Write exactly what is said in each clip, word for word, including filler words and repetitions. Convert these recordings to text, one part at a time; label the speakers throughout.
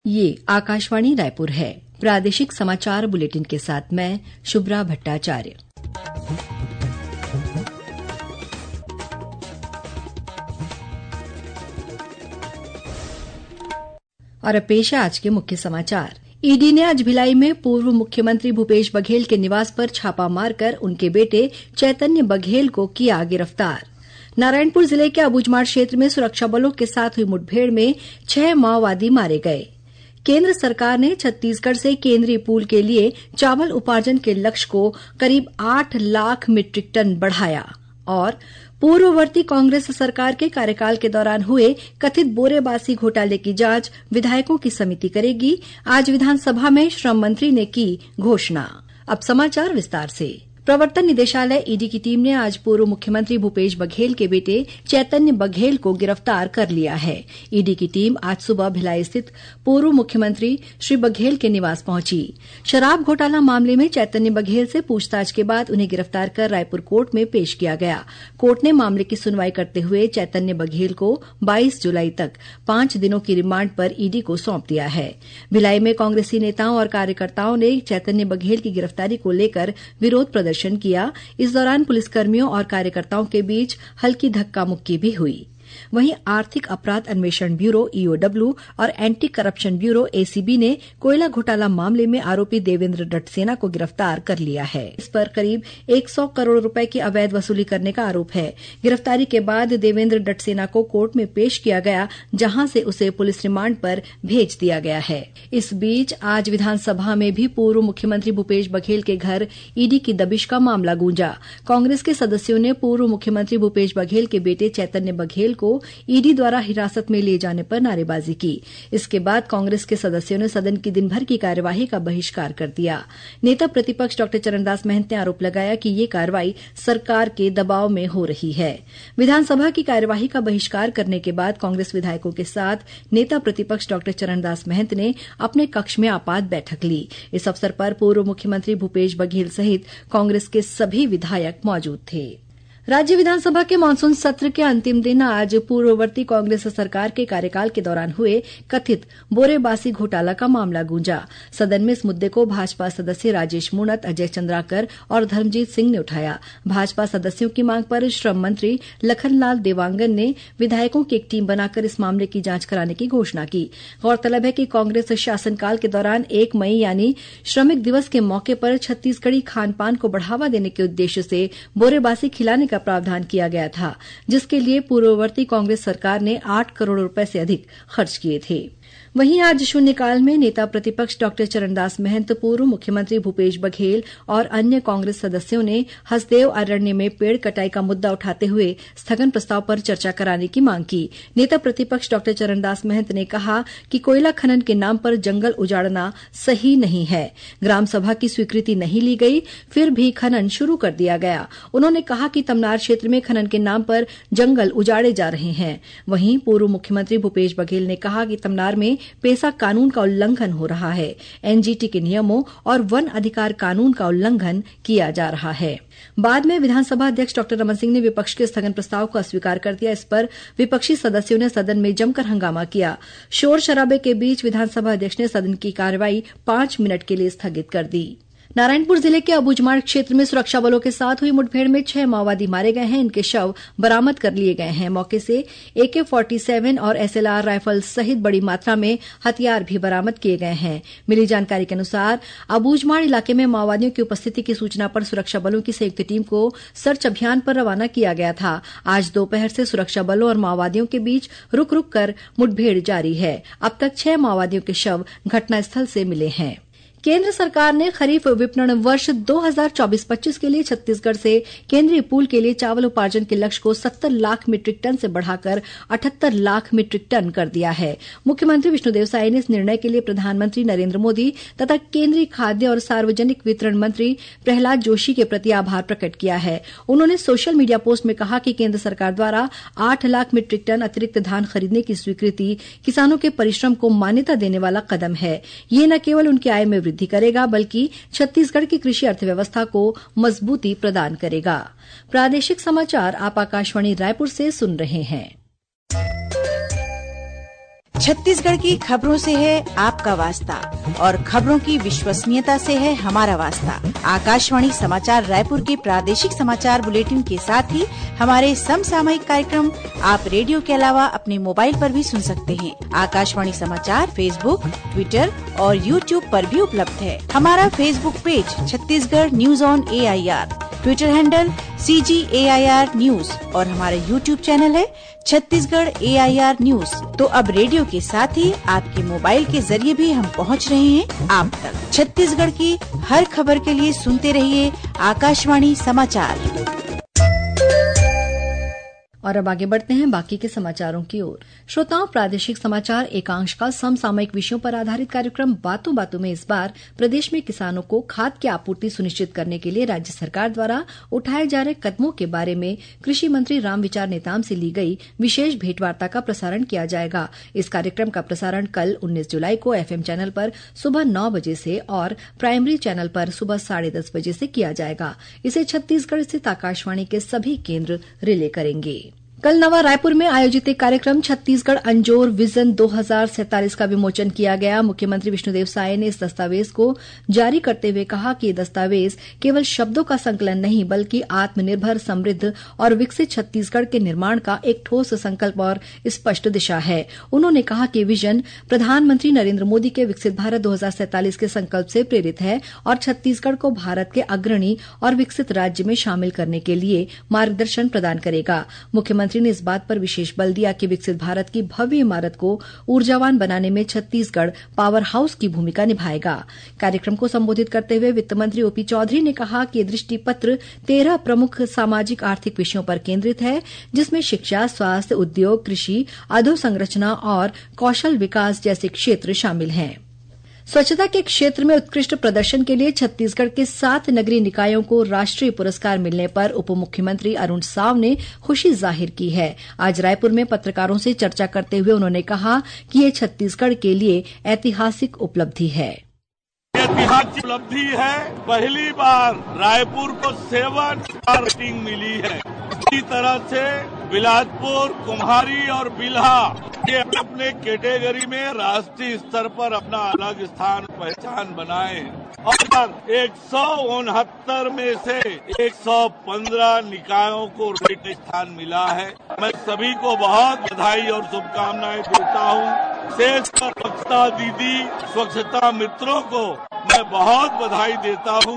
Speaker 1: ये आकाशवाणी रायपुर है। प्रादेशिक समाचार बुलेटिन के साथ मैं शुभ्रा भट्टाचार्य। और अब पेश है आज के मुख्य समाचार। ईडी ने आज भिलाई में पूर्व मुख्यमंत्री भूपेश बघेल के निवास पर छापा मारकर उनके बेटे चैतन्य बघेल को किया गिरफ्तार। नारायणपुर जिले के अबूझमाड़ क्षेत्र में सुरक्षा बलों के साथ हुई मुठभेड़ में छह माओवादी मारे गए। केंद्र सरकार ने छत्तीसगढ़ से केंद्रीय पूल के लिए चावल उपार्जन के लक्ष्य को करीब आठ लाख मीट्रिक टन बढ़ाया। और पूर्ववर्ती कांग्रेस सरकार के कार्यकाल के दौरान हुए कथित बोरेबासी घोटाले की जांच विधायकों की समिति करेगी। आज विधानसभा में श्रम मंत्री ने की घोषणा। अब समाचार विस्तार से। प्रवर्तन निदेशालय ईडी की टीम ने आज पूर्व मुख्यमंत्री भूपेश बघेल के बेटे चैतन्य बघेल को गिरफ्तार कर लिया है। ईडी की टीम आज सुबह भिलाई स्थित पूर्व मुख्यमंत्री श्री बघेल के निवास पहुंची। शराब घोटाला मामले में चैतन्य बघेल से पूछताछ के बाद उन्हें गिरफ्तार कर रायपुर कोर्ट में पेश किया गया। कोर्ट ने मामले की सुनवाई करते हुए चैतन्य बघेल को बाईस जुलाई तक पांच दिनों की रिमांड पर ईडी को सौंप दिया है। भिलाई में कांग्रेसी नेताओं और कार्यकर्ताओं ने चैतन्य बघेल की गिरफ्तारी को लेकर विरोध प्रदर्शन किया। इस दौरान पुलिसकर्मियों और कार्यकर्ताओं के बीच हल्की धक्का मुक्की भी हुई। वहीं आर्थिक अपराध अन्वेषण ब्यूरो ईओडब्ल्यू और एंटी करप्शन ब्यूरो एसीबी ने कोयला घोटाला मामले में आरोपी देवेंद्र डटसेना को गिरफ्तार कर लिया है। इस पर करीब सौ करोड़ रुपए की अवैध वसूली करने का आरोप है। गिरफ्तारी के बाद देवेंद्र डटसेना को कोर्ट में पेश किया गया, जहां से उसे पुलिस रिमांड पर भेज दिया गया है। इस बीच आज विधानसभा में भी पूर्व मुख्यमंत्री भूपेश बघेल के घर ईडी की दबिश का मामला गूंजा। कांग्रेस के सदस्यों ने पूर्व मुख्यमंत्री भूपेश बघेल के बेटे चैतन्य बघेल को ईडी द्वारा हिरासत में ले जाने पर नारेबाजी की। इसके बाद कांग्रेस के सदस्यों ने सदन की दिन भर की कार्यवाही का बहिष्कार कर दिया। नेता प्रतिपक्ष डॉक्टर चरणदास महंत ने आरोप लगाया कि ये कार्रवाई सरकार के दबाव में हो रही है। विधानसभा की कार्यवाही का बहिष्कार करने के बाद कांग्रेस विधायकों के साथ नेता प्रतिपक्ष डॉक्टर चरणदास महंत ने अपने कक्ष में आपात बैठक ली। इस अवसर पर पूर्व मुख्यमंत्री भूपेश बघेल सहित कांग्रेस के सभी विधायक मौजूद थे। राज्य विधानसभा के मानसून सत्र के अंतिम दिन आज पूर्ववर्ती कांग्रेस सरकार के कार्यकाल के दौरान हुए कथित बोरेबासी घोटाला का मामला गूंजा। सदन में इस मुद्दे को भाजपा सदस्य राजेश मूणत, अजय चंद्राकर और धर्मजीत सिंह ने उठाया। भाजपा सदस्यों की मांग पर श्रम मंत्री लखनलाल देवांगन ने विधायकों की एक टीम बनाकर इस मामले की जांच कराने की घोषणा की। गौरतलब है कि कांग्रेस शासनकाल के दौरान एक मई यानी श्रमिक दिवस के मौके पर छत्तीसगढ़ी खान पान को बढ़ावा देने के उद्देश्य से बोरेबासी खिलाने का प्रावधान किया गया था, जिसके लिए पूर्ववर्ती कांग्रेस सरकार ने आठ करोड़ रुपए से अधिक खर्च किए थे। वहीं आज शून्यकाल में नेता प्रतिपक्ष डॉक्टर चरणदास महंत, पूर्व मुख्यमंत्री भूपेश बघेल और अन्य कांग्रेस सदस्यों ने हसदेव अरण्य में पेड़ कटाई का मुद्दा उठाते हुए स्थगन प्रस्ताव पर चर्चा कराने की मांग की। नेता प्रतिपक्ष डॉक्टर चरणदास महंत ने कहा कि कोयला खनन के नाम पर जंगल उजाड़ना सही नहीं है। ग्राम सभा की स्वीकृति नहीं ली गई, फिर भी खनन शुरू कर दिया गया। उन्होंने कहा कि तमनार क्षेत्र में खनन के नाम पर जंगल उजाड़े जा रहे हैं। वहीं पूर्व मुख्यमंत्री भूपेश बघेल ने कहा कि तमनार में पेसा कानून का उल्लंघन हो रहा है। एनजीटी के नियमों और वन अधिकार कानून का उल्लंघन किया जा रहा है। बाद में विधानसभा अध्यक्ष डॉक्टर रमन सिंह ने विपक्ष के स्थगन प्रस्ताव को अस्वीकार कर दिया। इस पर विपक्षी सदस्यों ने सदन में जमकर हंगामा किया। शोर शराबे के बीच विधानसभा अध्यक्ष ने सदन की कार्यवाही पांच मिनट के लिए स्थगित कर दी। नारायणपुर जिले के अबूझमाड़ क्षेत्र में सुरक्षा बलों के साथ हुई मुठभेड़ में छह माओवादी मारे गए हैं। इनके शव बरामद कर लिए गए हैं। मौके से एके सैंतालीस और एसएलआर राइफल सहित बड़ी मात्रा में हथियार भी बरामद किए गए हैं। मिली जानकारी के अनुसार अबूझमाड़ इलाके में माओवादियों की उपस्थिति की सूचना पर सुरक्षा बलों की संयुक्त टीम को सर्च अभियान पर रवाना किया गया था। आज दोपहर से सुरक्षा बलों और माओवादियों के बीच रुक रुक कर मुठभेड़ जारी है। अब तक छह माओवादियों के शव घटनास्थल से मिले हैं। केंद्र सरकार ने खरीफ विपणन वर्ष दो हज़ार चौबीस पच्चीस के लिए छत्तीसगढ़ से केंद्रीय पूल के लिए चावल उपार्जन के लक्ष्य को सत्तर लाख मीट्रिक टन से बढ़ाकर अठहत्तर लाख मीट्रिक टन कर दिया है। मुख्यमंत्री विष्णुदेव साय ने इस निर्णय के लिए प्रधानमंत्री नरेंद्र मोदी तथा केंद्रीय खाद्य और सार्वजनिक वितरण मंत्री प्रहलाद जोशी के प्रति आभार प्रकट किया है। उन्होंने सोशल मीडिया पोस्ट में कहा कि केंद्र सरकार द्वारा आठ लाख मीट्रिक टन अतिरिक्त धान खरीदने की स्वीकृति किसानों के परिश्रम को मान्यता देने वाला कदम है। ये न केवल उनकी आय में वृद्धि करेगा, बल्कि छत्तीसगढ़ की कृषि अर्थव्यवस्था को मजबूती प्रदान करेगा। प्रादेशिक समाचार आप आकाशवाणी रायपुर से सुन रहे हैं।
Speaker 2: छत्तीसगढ़ की खबरों से है आपका वास्ता और खबरों की विश्वसनीयता से है हमारा वास्ता। आकाशवाणी समाचार रायपुर के प्रादेशिक समाचार बुलेटिन के साथ ही हमारे समसामयिक कार्यक्रम आप रेडियो के अलावा अपने मोबाइल पर भी सुन सकते हैं। आकाशवाणी समाचार फेसबुक, ट्विटर और यूट्यूब पर भी उपलब्ध है। हमारा Facebook page Chhattisgarh news on A I R, Twitter handle C G A I R news और हमारा यूट्यूब चैनल है Chhattisgarh A I R news. तो अब रेडियो के साथ ही आपके मोबाइल के जरिए भी हम पहुंच रहे हैं आप तक। छत्तीसगढ़ की हर खबर के लिए सुनते रहिए आकाशवाणी समाचार।
Speaker 1: और अब आगे बढ़ते हैं बाकी के समाचारों की ओर। श्रोताओं, प्रादेशिक समाचार एकांश का समसामयिक विषयों पर आधारित कार्यक्रम बातों बातों में इस बार प्रदेश में किसानों को खाद की आपूर्ति सुनिश्चित करने के लिए राज्य सरकार द्वारा उठाए जा रहे कदमों के बारे में कृषि मंत्री रामविचार नेताम से ली गई विशेष भेंटवार्ता का प्रसारण किया जाएगा। इस कार्यक्रम का प्रसारण कल उन्नीस जुलाई को एफएम चैनल पर सुबह नौ बजे से और प्राइमरी चैनल पर सुबह साढ़े दस बजे से किया जाएगा। इसे छत्तीसगढ़ स्थित आकाशवाणी के सभी केंद्र रिले करेंगे। कल नवा रायपुर में आयोजित एक कार्यक्रम छत्तीसगढ़ अंजोर विजन दो हजार सैंतालीस का विमोचन किया गया। मुख्यमंत्री विष्णुदेव साय ने इस दस्तावेज को जारी करते हुए कहा कि ये दस्तावेज केवल शब्दों का संकलन नहीं बल्कि आत्मनिर्भर, समृद्ध और विकसित छत्तीसगढ़ के निर्माण का एक ठोस संकल्प और स्पष्ट दिशा है। उन्होंने कहा कि विजन प्रधानमंत्री नरेंद्र मोदी के विकसित भारत दो हजार सैंतालीस के संकल्प से प्रेरित है और छत्तीसगढ़ को भारत के अग्रणी और विकसित राज्य में शामिल करने के लिए मार्गदर्शन प्रदान करेगा। मुख्यमंत्री ने इस बात पर विशेष बल दिया कि विकसित भारत की भव्य इमारत को ऊर्जावान बनाने में छत्तीसगढ़ पावर हाउस की भूमिका निभाएगा। कार्यक्रम को संबोधित करते हुए वित्त मंत्री ओपी चौधरी ने कहा कि दृष्टि पत्र तेरह प्रमुख सामाजिक आर्थिक विषयों पर केंद्रित है, जिसमें शिक्षा, स्वास्थ्य, उद्योग, कृषि, अधोसंरचना और कौशल विकास जैसे क्षेत्र शामिल हैं। स्वच्छता के क्षेत्र में उत्कृष्ट प्रदर्शन के लिए छत्तीसगढ़ के सात नगरीय निकायों को राष्ट्रीय पुरस्कार मिलने पर उप मुख्यमंत्री अरुण साव ने खुशी जाहिर की है। आज रायपुर में पत्रकारों से चर्चा करते हुए उन्होंने कहा कि ये छत्तीसगढ़ के लिए ऐतिहासिक उपलब्धि है।
Speaker 3: ऐतिहासिक उपलब्धि है। पहली बार रायपुर को सेवन स्टार रेटिंग मिली है। इसी तरह से बिलासपुर, कुम्हारी और बिल्हा ये अपने कैटेगरी में राष्ट्रीय स्तर पर अपना अलग स्थान पहचान बनाए और एक सौ उनहत्तर में से एक सौ पंद्रह निकायों को रेट स्थान मिला है। मैं सभी को बहुत बधाई और शुभकामनाएं देता हूं। शेष पर स्वच्छता दीदी, स्वच्छता मित्रों को मैं बहुत बधाई देता हूं।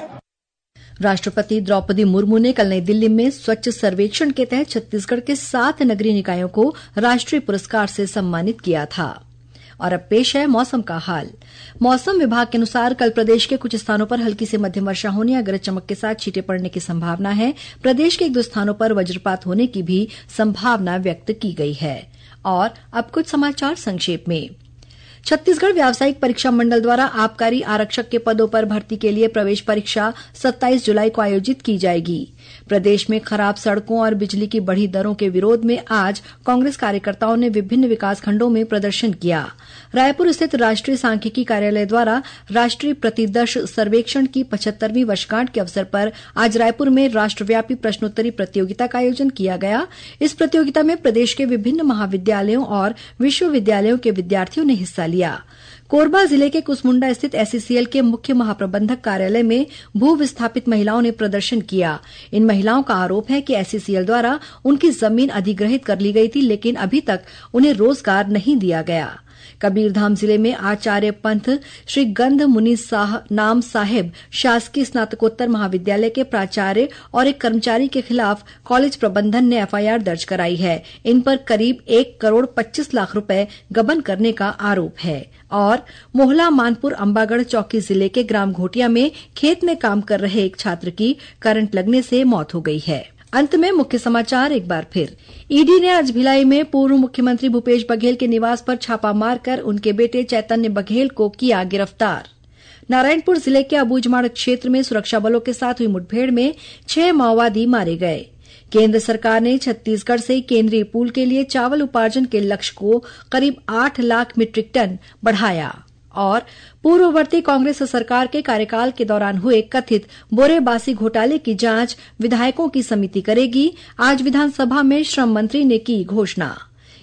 Speaker 1: राष्ट्रपति द्रौपदी मुर्मू ने कल नई दिल्ली में स्वच्छ सर्वेक्षण के तहत छत्तीसगढ़ के सात नगरीय निकायों को राष्ट्रीय पुरस्कार से सम्मानित किया था। और अब पेश है मौसम का हाल। मौसम विभाग के अनुसार कल प्रदेश के कुछ स्थानों पर हल्की से मध्यम वर्षा होने या गरज चमक के साथ छींटे पड़ने की संभावना है। प्रदेश के एक दो स्थानों पर वज्रपात होने की भी संभावना व्यक्त की गई है। और अब कुछ समाचार संक्षेप में। छत्तीसगढ़ व्यावसायिक परीक्षा मंडल द्वारा आबकारी आरक्षक के पदों पर भर्ती के लिए प्रवेश परीक्षा सत्ताईस जुलाई को आयोजित की जाएगी। प्रदेश में खराब सड़कों और बिजली की बढ़ी दरों के विरोध में आज कांग्रेस कार्यकर्ताओं ने विभिन्न विकासखंडों में प्रदर्शन किया। रायपुर स्थित राष्ट्रीय सांख्यिकी कार्यालय द्वारा राष्ट्रीय प्रतिदर्श सर्वेक्षण की पचहत्तरवीं वर्षगांठ के अवसर पर आज रायपुर में राष्ट्रव्यापी प्रश्नोत्तरी प्रतियोगिता का आयोजन किया गया। इस प्रतियोगिता में प्रदेश के विभिन्न महाविद्यालयों और विश्वविद्यालयों के विद्यार्थियों ने हिस्सा लिया। कोरबा जिले के कुसमुंडा स्थित एसईसीएल के मुख्य महाप्रबंधक कार्यालय में भू विस्थापित महिलाओं ने प्रदर्शन किया। इन महिलाओं का आरोप है कि एसईसीएल द्वारा उनकी जमीन अधिग्रहित कर ली गई थी, लेकिन अभी तक उन्हें रोजगार नहीं दिया गया। कबीरधाम जिले में आचार्य पंथ श्री गंध मुनि साह नाम साहेब शासकीय स्नातकोत्तर महाविद्यालय के प्राचार्य और एक कर्मचारी के खिलाफ कॉलेज प्रबंधन ने एफआईआर दर्ज कराई है। इन पर करीब एक करोड़ पच्चीस लाख रुपए गबन करने का आरोप है। और मोहला मानपुर अंबागढ़ चौकी जिले के ग्राम घोटिया में खेत में काम कर रहे एक छात्र की करंट लगने से मौत हो गई है। अंत में मुख्य समाचार एक बार फिर। ईडी ने आज भिलाई में पूर्व मुख्यमंत्री भूपेश बघेल के निवास पर छापा मारकर उनके बेटे चैतन्य बघेल को किया गिरफ्तार। नारायणपुर जिले के अबूझमाड़ क्षेत्र में सुरक्षा बलों के साथ हुई मुठभेड़ में छह माओवादी मारे गए। केंद्र सरकार ने छत्तीसगढ़ से केंद्रीय पूल के लिए चावल उपार्जन के लक्ष्य को करीब आठ लाख मीट्रिक टन बढ़ाया। और पूर्ववर्ती कांग्रेस सरकार के कार्यकाल के दौरान हुए कथित बोरेबासी घोटाले की जांच विधायकों की समिति करेगी। आज विधानसभा में श्रम मंत्री ने की घोषणा।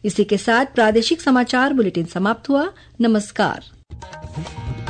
Speaker 1: इसी के साथ प्रादेशिक समाचार बुलेटिन समाप्त हुआ। नमस्कार।